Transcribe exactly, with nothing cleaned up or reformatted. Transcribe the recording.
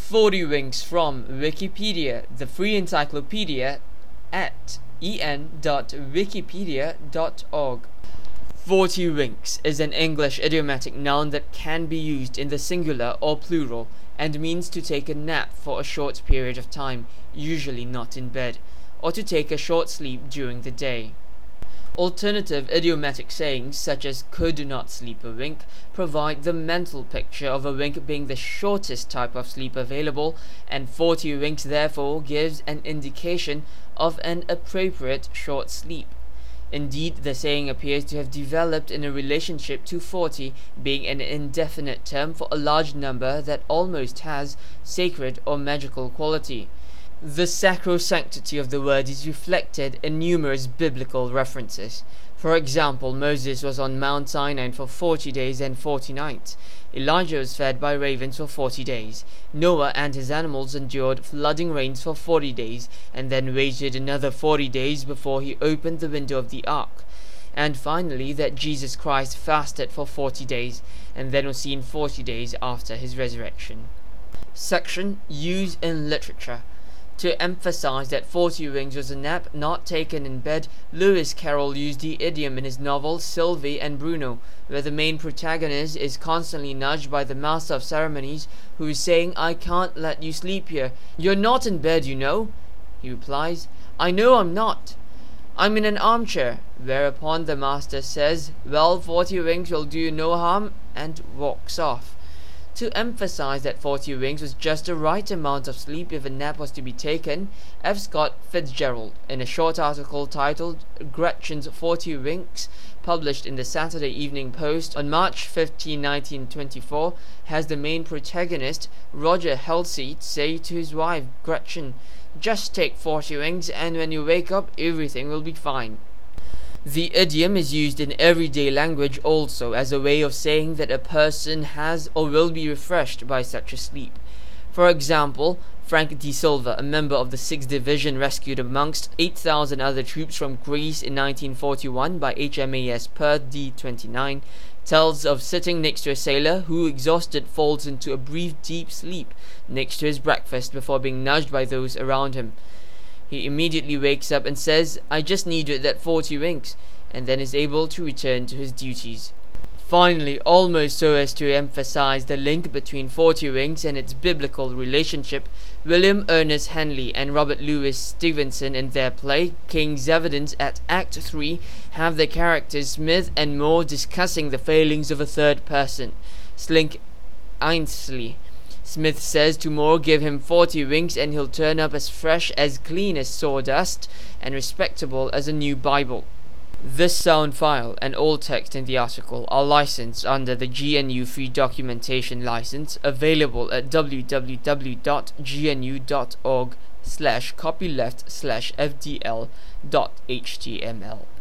forty winks from Wikipedia, the free encyclopedia at en dot wikipedia dot org. forty winks is an English idiomatic noun that can be used in the singular or plural and means to take a nap for a short period of time, usually not in bed, or to take a short sleep during the day. Alternative idiomatic sayings such as could not sleep a wink provide the mental picture of a wink being the shortest type of sleep available, and forty winks therefore gives an indication of an appropriate short sleep. Indeed, the saying appears to have developed in a relationship to forty being an indefinite term for a large number that almost has sacred or magical quality. The sacrosanctity of the word is reflected in numerous biblical references. For example, Moses was on Mount Sinai for forty days and forty nights. Elijah was fed by ravens for forty days. Noah and his animals endured flooding rains for forty days, and then waited another forty days before he opened the window of the ark. And finally, that Jesus Christ fasted for forty days, and then was seen forty days after his resurrection. Section Use in Literature. To emphasize that forty winks was a nap not taken in bed, Lewis Carroll used the idiom in his novel Sylvie and Bruno, where the main protagonist is constantly nudged by the master of ceremonies, who is saying, "I can't let you sleep here. You're not in bed, you know." He replies, "I know I'm not. I'm in an armchair," whereupon the master says, "Well, forty winks will do you no harm," and walks off. To emphasize that forty winks was just the right amount of sleep if a nap was to be taken, F. Scott Fitzgerald, in a short article titled Gretchen's forty winks, published in the Saturday Evening Post on March fifteenth, nineteen twenty-four, has the main protagonist, Roger Halsey, say to his wife, Gretchen, "Just take forty winks, and when you wake up, everything will be fine." The idiom is used in everyday language also as a way of saying that a person has or will be refreshed by such a sleep. For example, Frank De Silva, a member of the sixth Division rescued amongst eight thousand other troops from Greece in nineteen forty-one by H M A S Perth D twenty-nine, tells of sitting next to a sailor who, exhausted, falls into a brief deep sleep next to his breakfast before being nudged by those around him. He immediately wakes up and says, "I just needed that forty winks," and then is able to return to his duties. Finally, almost so as to emphasize the link between forty winks and its biblical relationship, William Ernest Henley and Robert Louis Stevenson in their play King's Evidence at Act three have the characters Smith and Moore discussing the failings of a third person, Slink Ainsley. Smith says to Moore, "Give him forty winks and he'll turn up as fresh, as clean as sawdust, and respectable as a new Bible." This sound file and all text in the article are licensed under the G N U Free Documentation License, available at w w w dot g n u dot org slash copyleft slash f d l dot h t m l.